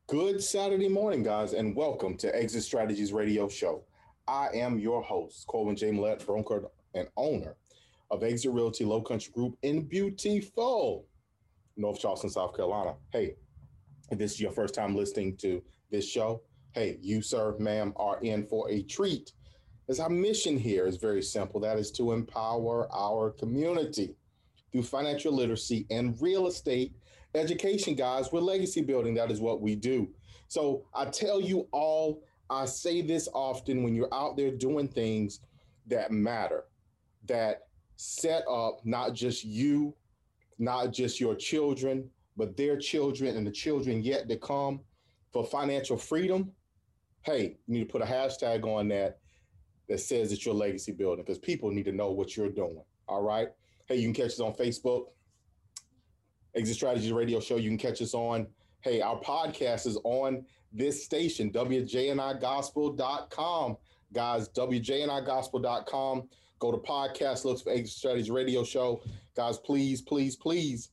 Good Saturday morning, guys, and welcome to Exit Strategies Radio Show. I am your host, Colvin J. Millett, broker and owner of Exit Realty Low Country Group in beautiful North Charleston, South Carolina. Hey, if this is your first time listening to this show, hey, you, sir, ma'am, are in for a treat. As our mission here is very simple, that is to empower our community through financial literacy and real estate education, guys. We're legacy building. That is what we do. So I tell you all, I say this often when you're out there doing things that matter, that set up not just you, not just your children, but their children and the children yet to come for financial freedom. Hey, you need to put a hashtag on that says it's your legacy building because people need to know what you're doing. All right. Hey, you can catch us on Facebook, Exit Strategies Radio Show. You can catch us on, hey, our podcast is on this station, WJNIGospel.com. Guys, WJNIGospel.com. Go to podcast, look for Exit Strategies Radio Show. Guys, please, please, please,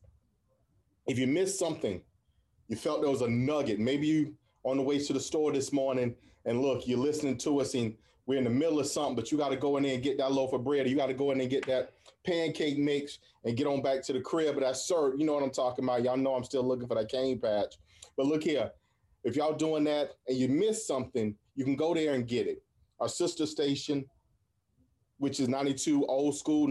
if you missed something, you felt there was a nugget, maybe you on the way to the store this morning and look, you're listening to us and we're in the middle of something, but you got to go in there and get that loaf of bread, or you got to go in there and get that pancake mix and get on back to the crib. But that syrup, you know what I'm talking about. Y'all know I'm still looking for that cane patch. But look here, if y'all doing that and you missed something, you can go there and get it. Our sister station, which is 92 old school,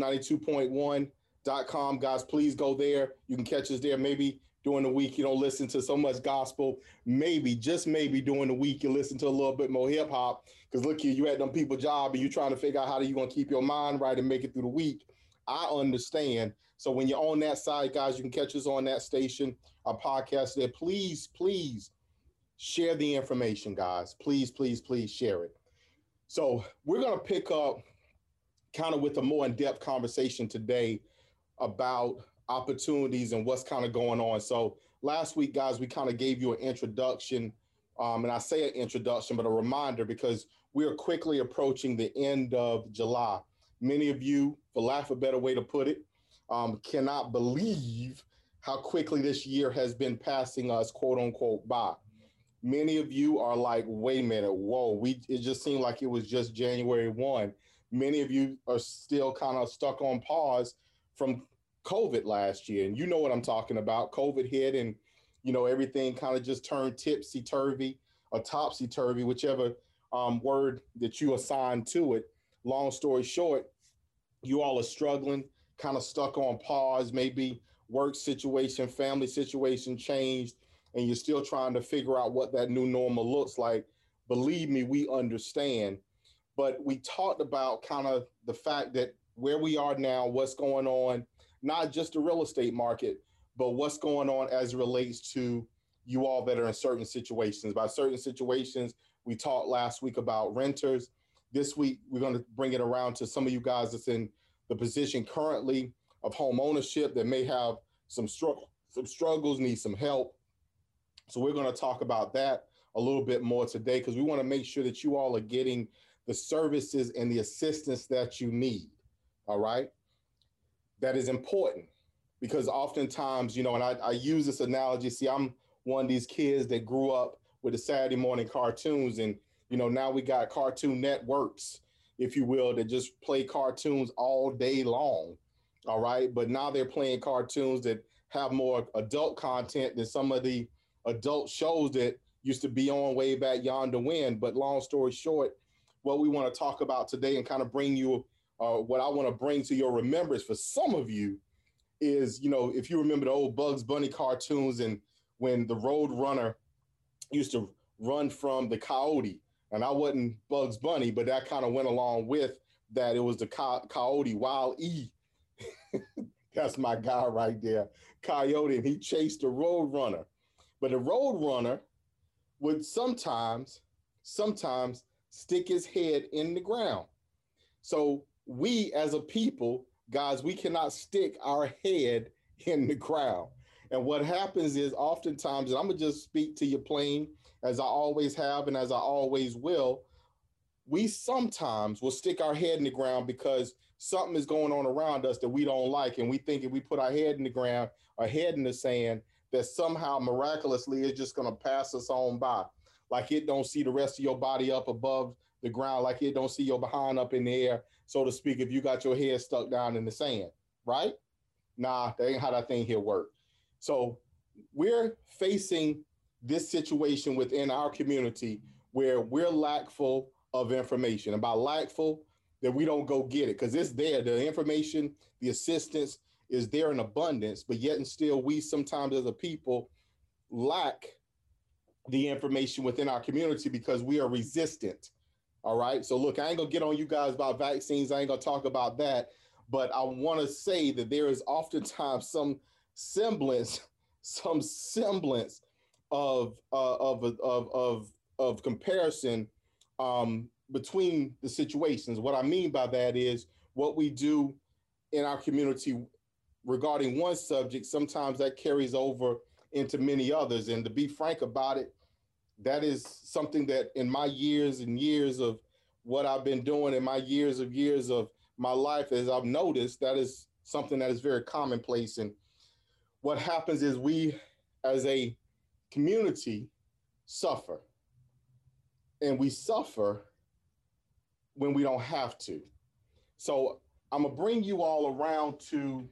92.1.com. Guys, please go there. You can catch us there. Maybe during the week, you don't listen to so much gospel. Maybe, just maybe during the week, you listen to a little bit more hip hop. Because look here, you at them people job and you're trying to figure out how you going to keep your mind right and make it through the week. I understand. So when you're on that side, guys, you can catch us on that station, our podcast there. Please, please share the information, guys. Please, please, please share it. So we're going to pick up kind of with a more in-depth conversation today about opportunities and what's kind of going on. So last week, guys, we kind of gave you an introduction, and I say an introduction, but a reminder because we are quickly approaching the end of July. Many of you, for lack of a better way to put it, cannot believe how quickly this year has been passing us, quote unquote, by. Many of you are like, wait a minute, whoa, it just seemed like it was just January 1. Many of you are still kind of stuck on pause from COVID last year. And you know what I'm talking about. COVID hit and, everything kind of just turned tipsy-turvy or topsy-turvy, whichever word that you assign to it. Long story short, you all are struggling, kind of stuck on pause, maybe work situation, family situation changed, and you're still trying to figure out what that new normal looks like. Believe me, we understand. But we talked about kind of the fact that where we are now, what's going on, not just the real estate market, but what's going on as it relates to you all that are in certain situations. By certain situations, we talked last week about renters. This week, we're going to bring it around to some of you guys that's in the position currently of home ownership that may have some struggles, need some help. So we're going to talk about that a little bit more today because we want to make sure that you all are getting the services and the assistance that you need. All right. That is important because oftentimes, and I use this analogy. See, I'm one of these kids that grew up with the Saturday morning cartoons and, now we got cartoon networks, if you will, that just play cartoons all day long. All right. But now they're playing cartoons that have more adult content than some of the adult shows that used to be on way back yonder when. But long story short, what we want to talk about today and kind of bring you what I want to bring to your remembrance for some of you is, if you remember the old Bugs Bunny cartoons and when the Road Runner used to run from the coyote, and I wasn't Bugs Bunny, but that kind of went along with that. It was the coyote, Wild E. That's my guy right there, Coyote, and he chased the Road Runner. But the Road Runner would sometimes stick his head in the ground. So we as a people, guys, we cannot stick our head in the ground. And what happens is oftentimes, and I'm going to just speak to you plain as I always have and as I always will, we sometimes will stick our head in the ground because something is going on around us that we don't like. And we think if we put our head in the ground, our head in the sand, that somehow miraculously is just going to pass us on by. Like it don't see the rest of your body up above the ground, like it don't see your behind up in the air, so to speak, if you got your head stuck down in the sand, right? Nah, that ain't how that thing here work. So we're facing this situation within our community where we're lackful of information. And by lackful, that we don't go get it because it's there. The information, the assistance is there in abundance, but yet and still, we sometimes as a people lack the information within our community because we are resistant. All right. So look, I ain't gonna get on you guys about vaccines. I ain't gonna talk about that. But I want to say that there is oftentimes semblance, some semblance of comparison between the situations. What I mean by that is what we do in our community regarding one subject, sometimes that carries over into many others. And to be frank about it, that is something that in my years and years of what I've been doing, in my years of my life, as I've noticed, that is something that is very commonplace. And what happens is we as a community suffer, and we suffer when we don't have to. So I'm gonna bring you all around to,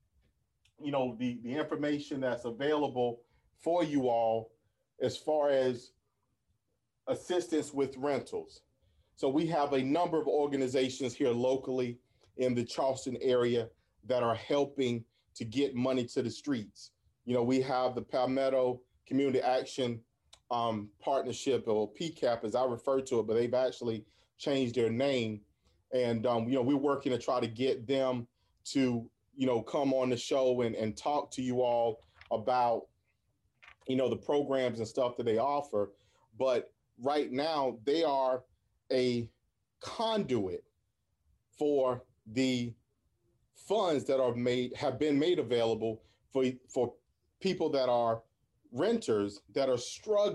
the information that's available for you all as far as assistance with rentals. So we have a number of organizations here locally in the Charleston area that are helping to get money to the streets. We have the Palmetto Community Action Partnership, or PCAP as I refer to it, but they've actually changed their name. And, we're working to try to get them to, come on the show and talk to you all about, the programs and stuff that they offer. But right now, they are a conduit for the funds that have been made available for people that are renters that are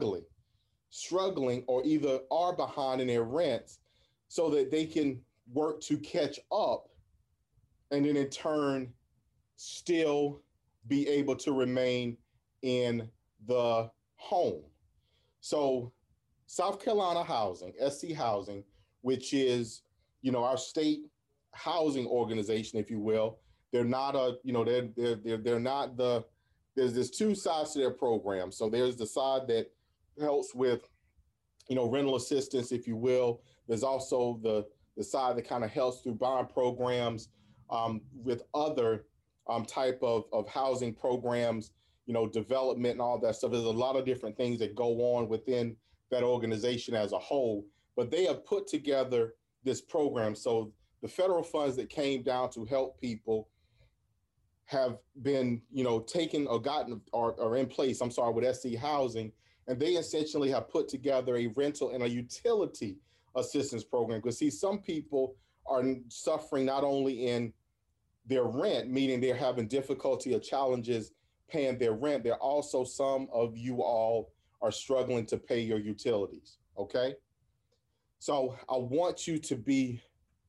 struggling, or either are behind in their rents, so that they can work to catch up, and then in turn still be able to remain in the home. So South Carolina Housing, SC Housing, which is, our state housing organization, if you will. They're not they're not there's two sides to their program. So there's the side that helps with, rental assistance, if you will. There's also the side that kind of helps through bond programs, with other type of housing programs, development and all that stuff. There's a lot of different things that go on within that organization as a whole, but they have put together this program. So the federal funds that came down to help people have been, taken or gotten or in place, I'm sorry, with SC Housing, and they essentially have put together a rental and a utility assistance program. Because see, some people are suffering not only in their rent, meaning they're having difficulty or challenges paying their rent. There are also some of you all are struggling to pay your utilities. Okay. So I want you to be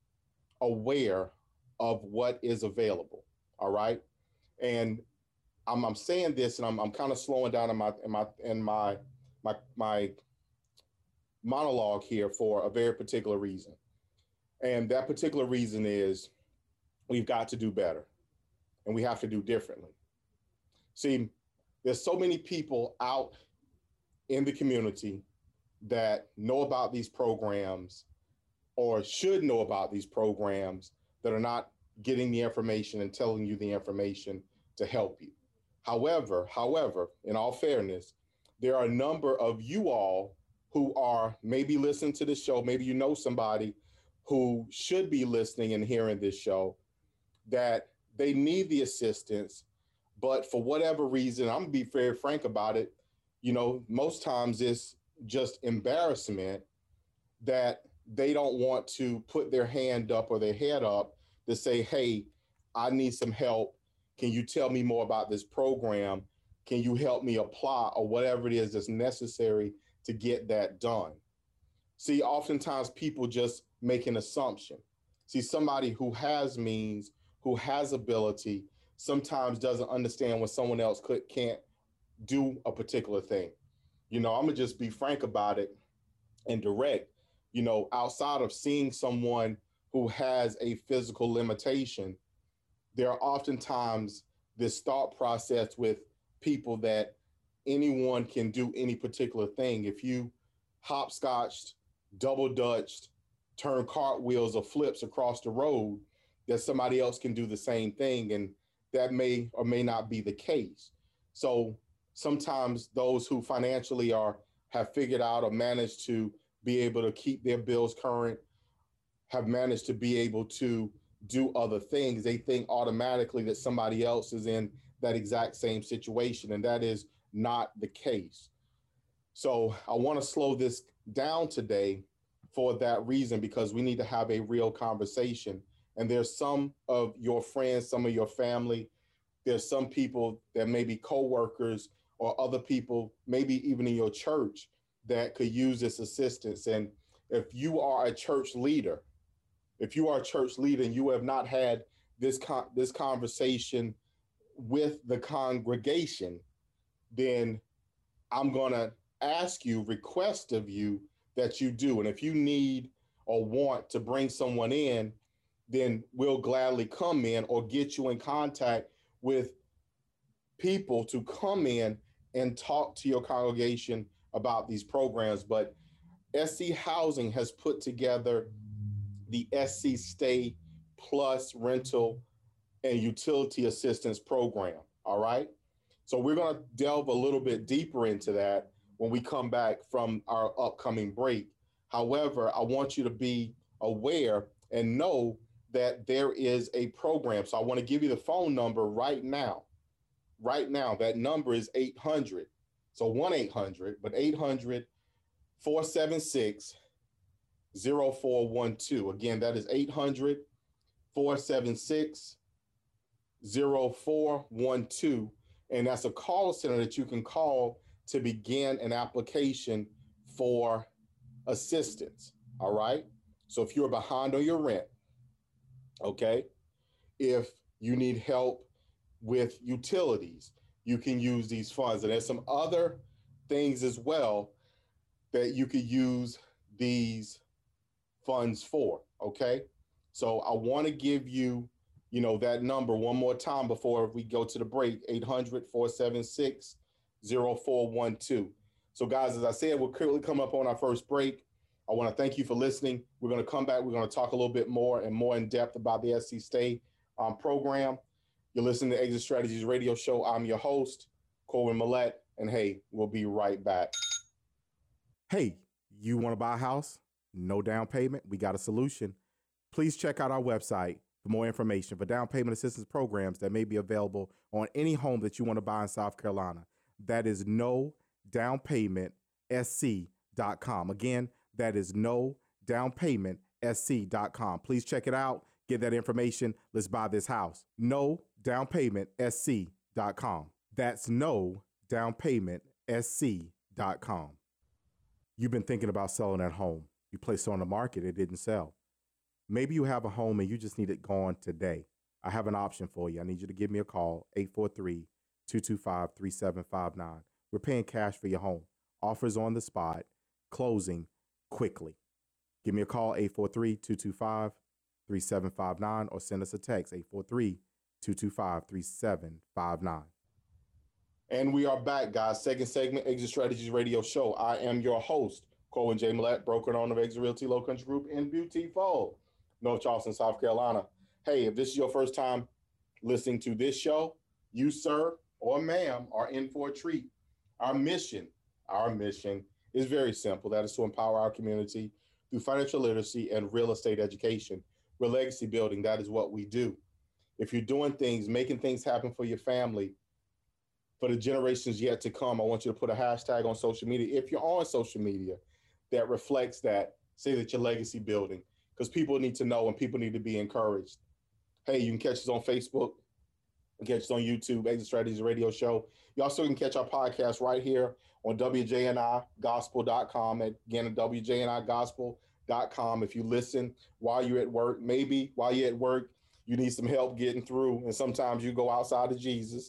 aware of what is available. All right. And I'm saying this, and I'm kind of slowing down in my monologue here for a very particular reason. And that particular reason is we've got to do better, and we have to do differently. See, there's so many people out in the community that know about these programs, or should know about these programs, that are not getting the information and telling you the information to help you. However, in all fairness, there are a number of you all who are maybe listening to this show. Maybe you know somebody who should be listening and hearing this show, that they need the assistance, but for whatever reason, I'm gonna be very frank about it. Most times it's just embarrassment that they don't want to put their hand up or their head up to say, hey, I need some help. Can you tell me more about this program? Can you help me apply, or whatever it is that's necessary to get that done? See, oftentimes people just make an assumption. See, somebody who has means, who has ability, sometimes doesn't understand when someone else can't do a particular thing. I'm gonna just be frank about it and direct. Outside of seeing someone who has a physical limitation, there are oftentimes this thought process with people that anyone can do any particular thing. If you hopscotched, double dutched, turn cartwheels or flips across the road, that somebody else can do the same thing. And that may or may not be the case. So sometimes those who financially have figured out or managed to be able to keep their bills current, have managed to be able to do other things, they think automatically that somebody else is in that exact same situation. And that is not the case. So I want to slow this down today for that reason, because we need to have a real conversation. And there's some of your friends, some of your family, there's some people that may be coworkers or other people, maybe even in your church, that could use this assistance. And if you are a church leader, and you have not had this conversation with the congregation, then I'm going to request of you that you do. And if you need or want to bring someone in, then we'll gladly come in or get you in contact with people to come in and talk to your congregation about these programs. But SC Housing has put together the SC Stay Plus rental and utility assistance program. All right. So we're going to delve a little bit deeper into that when we come back from our upcoming break. However, I want you to be aware and know that there is a program. So I want to give you the phone number right now. Right now, that number is 800. So 1-800, but 800 476 0412. Again, that is 800 476 0412. And that's a call center that you can call to begin an application for assistance. All right. So if you're behind on your rent, okay, if you need help with utilities, you can use these funds. And there's some other things as well that you could use these funds for. Okay. So I want to give you, that number one more time before we go to the break, 800 476 0412. So, guys, as I said, we're currently coming up on our first break. I want to thank you for listening. We're going to come back. We're going to talk a little bit more and more in depth about the SC Stay program. You're listening to Exit Strategies Radio Show. I'm your host, Corwin Millette. And hey, we'll be right back. Hey, you want to buy a house? No down payment? We got a solution. Please check out our website for more information for down payment assistance programs that may be available on any home that you want to buy in South Carolina. That is NoDownPaymentSC.com. Again, that is NoDownPaymentSC.com. Please check it out. Get that information. Let's buy this house. NoDownPaymentSC.com. That's NoDownPaymentSC.com. You've been thinking about selling that home. You placed it on the market. It didn't sell. Maybe you have a home and you just need it gone today. I have an option for you. I need you to give me a call, 843-225-3759. We're paying cash for your home. Offers on the spot, closing quickly. Give me a call, 843-225-3759, or send us a text, 843-225-3759. And we are back, guys. Second segment, Exit Strategies Radio Show. I am your host, Corwin J. Millette, broker and owner of Exit Realty Low Country Group in Beautiful North Charleston, South Carolina. Hey, if this is your first time listening to this show, you, sir or ma'am, are in for a treat. Our mission is very simple. That is to empower our community through financial literacy and real estate education. We're legacy building. That is what we do. If you're doing things, making things happen for your family, for the generations yet to come, I want you to put a hashtag on social media. If you're on social media that reflects that, say that you're legacy building, because people need to know and people need to be encouraged. Hey, you can catch us on Facebook, you can catch us on YouTube, Exit Strategies Radio Show. You also can catch our podcast right here on WJNIGospel.com. Again, at WJNIGospel.com. If you listen while you're at work, maybe while you're at work, you need some help getting through. And sometimes you go outside of Jesus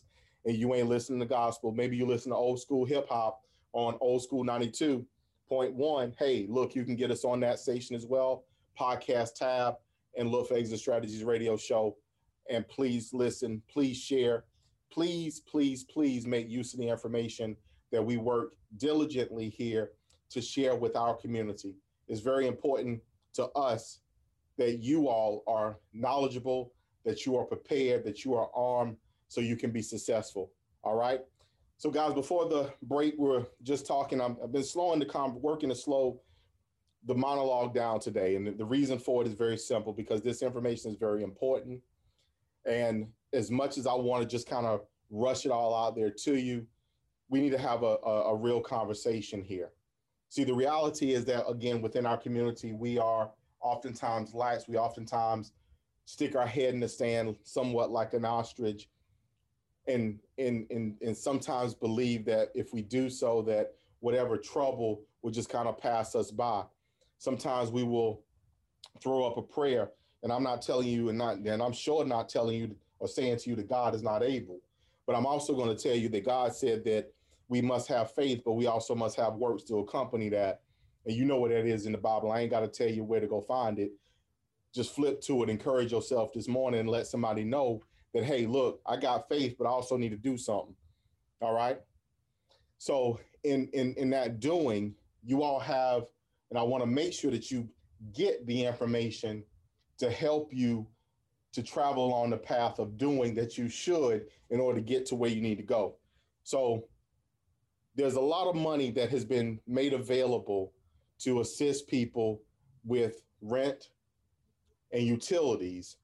and you ain't listening to gospel, maybe you listen to old school hip hop on Old School 92.1. Hey, look, you can get us on that station as well, podcast tab, and look for Exit Strategies Radio Show. And please listen, please share, please, please, please make use of the information that we work diligently here to share with our community. It's very important to us that you all are knowledgeable, that you are prepared, that you are armed so you can be successful. All right. So, guys, before the break, we're just talking. I've been working to slow the monologue down today. And the reason for it is very simple because this information is very important. And as much as I want to just kind of rush it all out there to you, we need to have a real conversation here. See, the reality is that, again, within our community, we are oftentimes lax. We oftentimes stick our head in the sand somewhat like an ostrich and sometimes believe that if we do so, that whatever trouble will just kind of pass us by. Sometimes we will throw up a prayer, and I'm not telling you, and I'm sure not telling you or saying to you that God is not able, but I'm also going to tell you that God said that we must have faith, but we also must have works to accompany that. And you know what that is in the Bible. I ain't got to tell you where to go find it. Just flip to it, encourage yourself this morning, and let somebody know that, hey, look, I got faith, but I also need to do something. All right. So in that doing, you all have, and I want to make sure that you get the information to help you to travel on the path of doing that you should in order to get to where you need to go. So there's a lot of money that has been made available to assist people with rent and utilities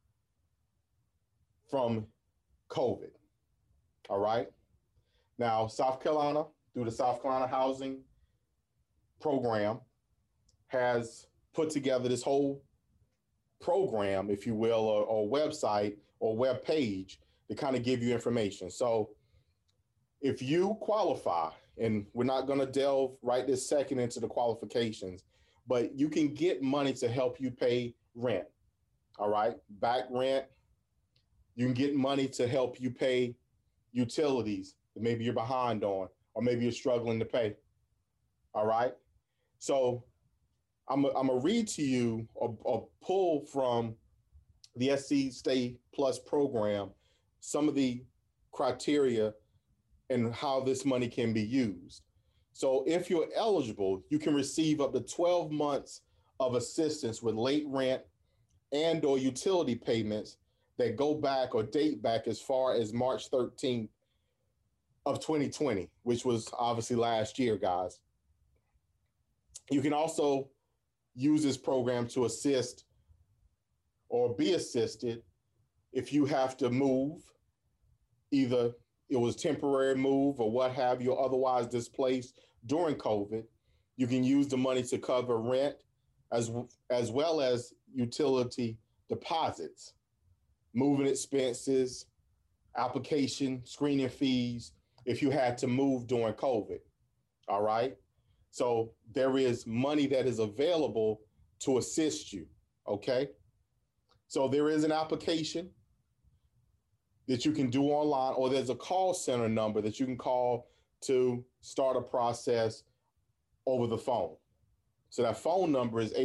from COVID. All right. Now, South Carolina, through the South Carolina Housing Program, has put together this whole program, if you will, or website or web page to kind of give you information. So if you qualify, and we're not going to delve right this second into the qualifications, but you can get money to help you pay rent. All right. Back rent. You can get money to help you pay utilities that maybe you're behind on, or maybe you're struggling to pay. All right. So I'm going to read to you or pull from the SC Stay Plus program some of the criteria and how this money can be used. So if you're eligible, you can receive up to 12 months of assistance with late rent and or utility payments that go back or date back as far as March 13th of 2020, which was obviously last year, guys. You can also use this program to assist or be assisted if you have to move, either it was temporary move or what have you, or otherwise displaced during COVID. You can use the money to cover rent as well as utility deposits, moving expenses, application, screening fees, if you had to move during COVID. All right. So there is money that is available to assist you. Okay. So there is an application that you can do online, or there's a call center number that you can call to start a process over the phone. So that phone number is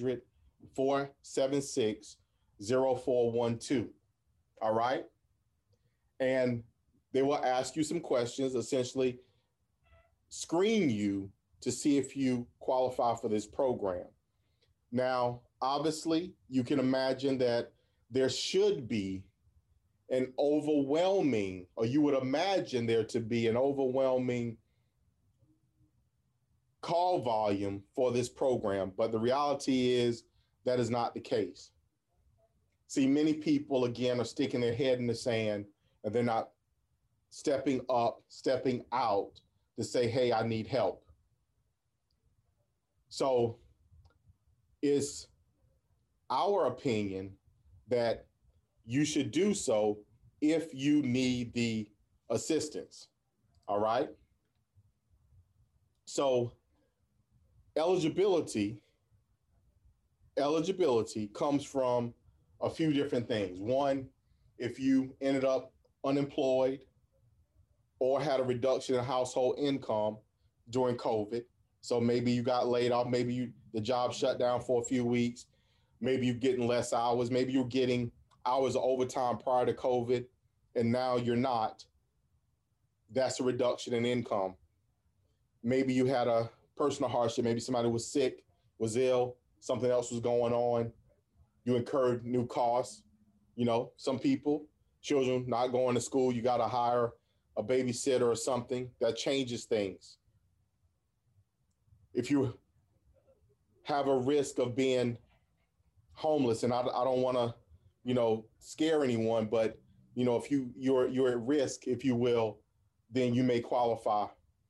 800-476-0412. All right. And they will ask you some questions, essentially screen you to see if you qualify for this program. Now, obviously, you can imagine that there should be an overwhelming, or you would imagine there to be an overwhelming call volume for this program. But the reality is that is not the case. See, many people, again, are sticking their head in the sand and they're not stepping up, stepping out to say, hey, I need help. So it's our opinion that you should do so if you need the assistance. All right. So eligibility comes from a few different things. One, if you ended up unemployed, or had a reduction in household income during COVID. So maybe you got laid off, maybe the job shut down for a few weeks, maybe you're getting less hours, maybe you're getting hours of overtime prior to COVID, and now you're not. That's a reduction in income. Maybe you had a personal hardship, maybe somebody was sick, was ill, something else was going on, you incurred new costs. Some people, children not going to school, you got to hire a babysitter or something that changes things. If you have a risk of being homeless, and I don't want to, scare anyone, but if you're at risk, if you will, then you may qualify.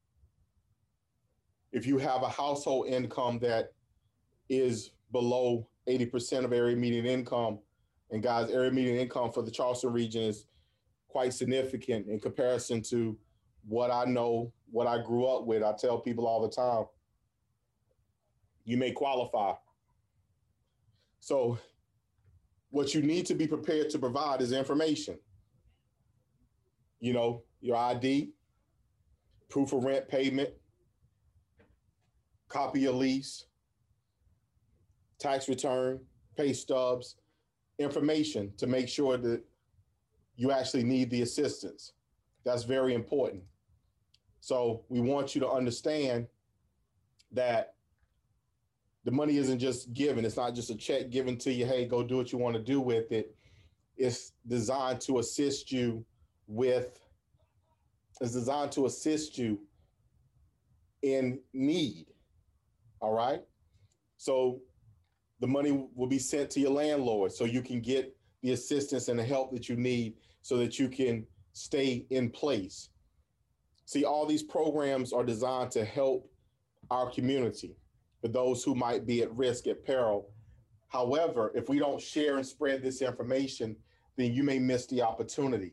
If you have a household income that is below 80% of area median income, and guys, area median income for the Charleston region is quite significant in comparison to what I know, what I grew up with. I tell people all the time, you may qualify. So what you need to be prepared to provide is information. Your ID, proof of rent payment, copy of lease, tax return, pay stubs, information to make sure that you actually need the assistance. That's very important. So we want you to understand that the money isn't just given. It's not just a check given to you. Hey, go do what you want to do with it. It's designed to assist you with, it's designed to assist you in need. All right. So the money will be sent to your landlord so you can get the assistance and the help that you need so that you can stay in place. See, all these programs are designed to help our community for those who might be at risk, at peril. However, if we don't share and spread this information, then you may miss the opportunity.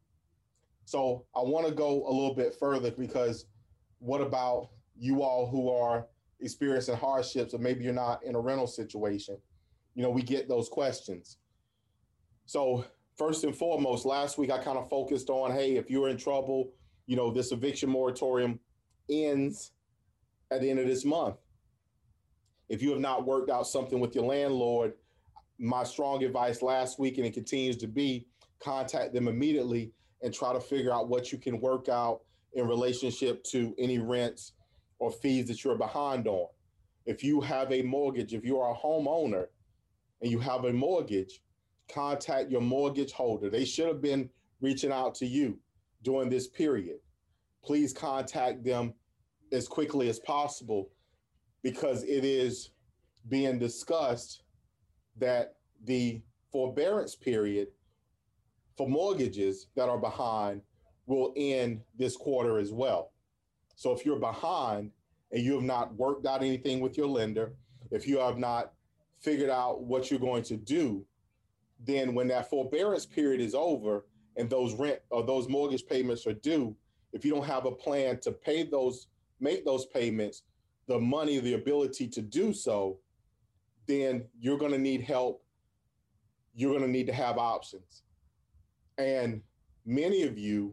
So I want to go a little bit further, because what about you all who are experiencing hardships, or maybe you're not in a rental situation? We get those questions. So first and foremost, last week I kind of focused on, hey, if you're in trouble, this eviction moratorium ends at the end of this month. If you have not worked out something with your landlord, my strong advice last week, and it continues to be, contact them immediately and try to figure out what you can work out in relationship to any rents or fees that you're behind on. If you have a mortgage, if you are a homeowner and you have a mortgage, contact your mortgage holder. They should have been reaching out to you during this period. Please contact them as quickly as possible, because it is being discussed that the forbearance period for mortgages that are behind will end this quarter as well. So if you're behind and you have not worked out anything with your lender, if you have not figured out what you're going to do, then when that forbearance period is over and those rent or those mortgage payments are due, if you don't have a plan to pay those, make those payments, the money, the ability to do so, then you're going to need help. You're going to need to have options. And many of you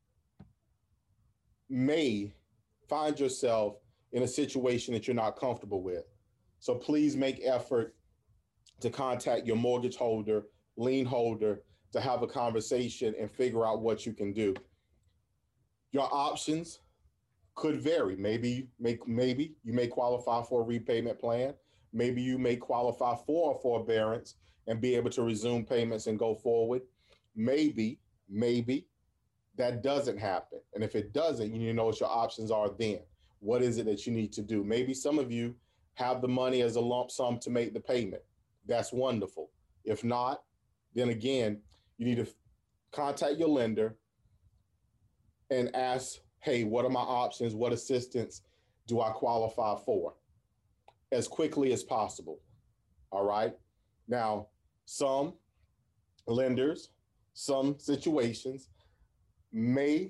may find yourself in a situation that you're not comfortable with. So please make effort to contact your mortgage holder, lien holder, to have a conversation and figure out what you can do. Your options could vary. Maybe you may qualify for a repayment plan. Maybe you may qualify for a forbearance and be able to resume payments and go forward. Maybe that doesn't happen. And if it doesn't, you need to know what your options are then. What is it that you need to do? Maybe some of you have the money as a lump sum to make the payment. That's wonderful. If not, then again, you need to contact your lender and ask, hey, what are my options? What assistance do I qualify for? As quickly as possible. All right. Now, some lenders, some situations may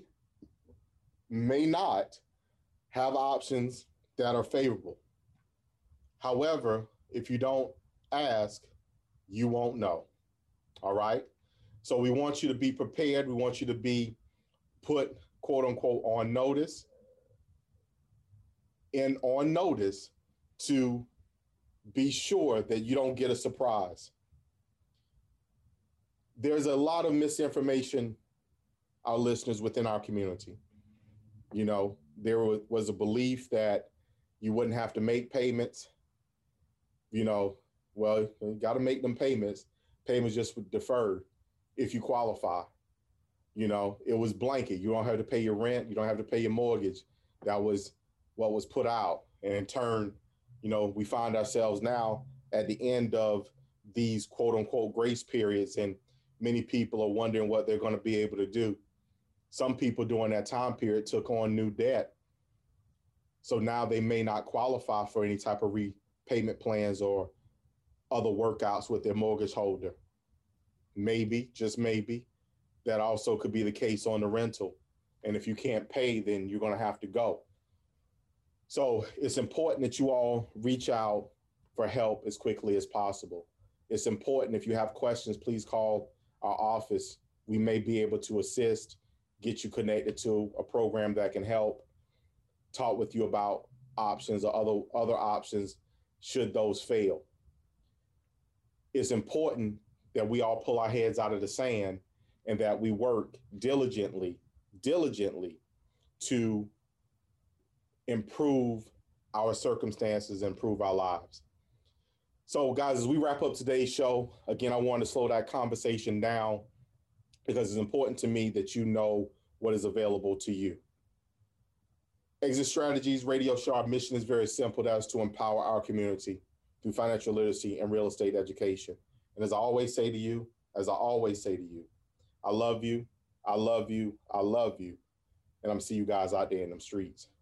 not have options that are favorable. However, if you don't ask, you won't know. All right. So we want you to be prepared. We want you to be put quote unquote on notice to be sure that you don't get a surprise. There's a lot of misinformation, our listeners, within our community. You know, there was a belief that you wouldn't have to make payments. You know, well, you got to make them payments. Payments just deferred if you qualify. You know, it was blanket. You don't have to pay your rent. You don't have to pay your mortgage. That was what was put out. And in turn, you know, we find ourselves now at the end of these quote unquote grace periods, and many people are wondering what they're going to be able to do. Some people during that time period took on new debt. So now they may not qualify for any type of repayment plans or other workouts with their mortgage holder. Maybe, just maybe, that also could be the case on the rental. And if you can't pay, then you're going to have to go. So it's important that you all reach out for help as quickly as possible. It's important, if you have questions, please call our office. We may be able to assist, get you connected to a program that can help, talk with you about options or other options should those fail. It's important that we all pull our heads out of the sand and that we work diligently to improve our circumstances, improve our lives. So, guys, as we wrap up today's show, again, I want to slow that conversation down because it's important to me that you know what is available to you. Exit Strategies Radio Show, our mission is very simple. That is to empower our community through financial literacy and real estate education. And as I always say to you, I love you, I love you, I love you. And I'm see you guys out there in them streets.